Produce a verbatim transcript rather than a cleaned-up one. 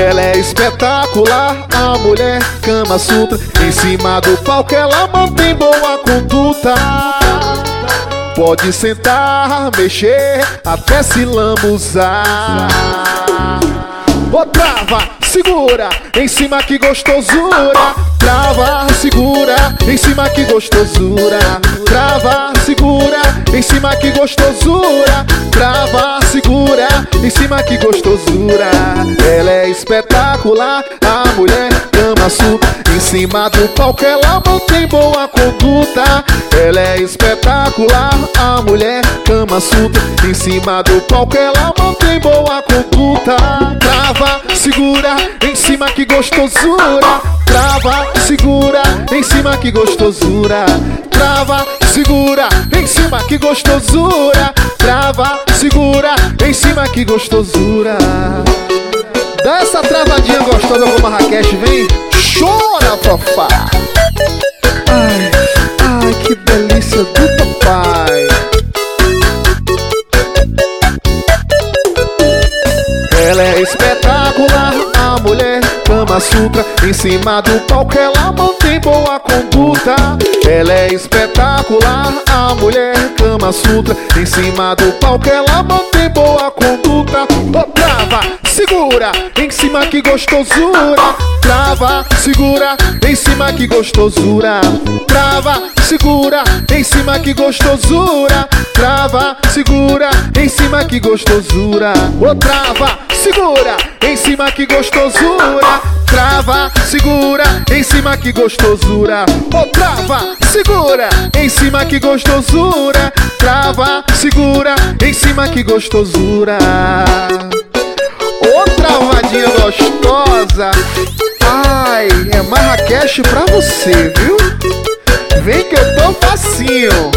Ela é espetacular, a mulher Kama Sutra. Em cima do palco ela mantém boa conduta. Pode sentar, mexer, até se lambuzar. Ô, trava, segura, em cima que gostosura. Trava, segura, em cima que gostosura. Trava, segura, em cima que gostosura. Trava, segura, em cima que gostosura. Ela é espetacular, a mulher Kama Sutra. Em cima do palco ela mantém boa conduta. Ela é espetacular, a mulher Kama Sutra. Em cima do palco ela mantém boa conduta. Trava, segura, em cima que gostosura. Trava, segura, em cima que gostosura. Trava, segura, em cima que gostosura. Trava, segura, em cima que gostosura. Dá essa travadinha gostosa com Marrakech, vem. Chora, fofá. Ai, ai, que delícia do papai. Ela é espetacular, a mulher Kama Sutra. Em cima do palco ela mantém boa conduta. Ela é espetacular, a mulher Kama Sutra. Em cima do palco ela mantém boa conduta. Oh, trava, segura, em cima que gostosura. Trava, segura, em cima que gostosura. Trava, segura, em cima que gostosura. Trava, segura, em cima que gostosura. Oh, trava, segura, em cima que gostosura. Trava, segura, em cima que gostosura. Oh, trava, segura, em cima que gostosura. Trava, segura, em cima que gostosura. Ô, travadinha gostosa. Ai, é Marrakech pra você, viu? Vem que eu tô facinho.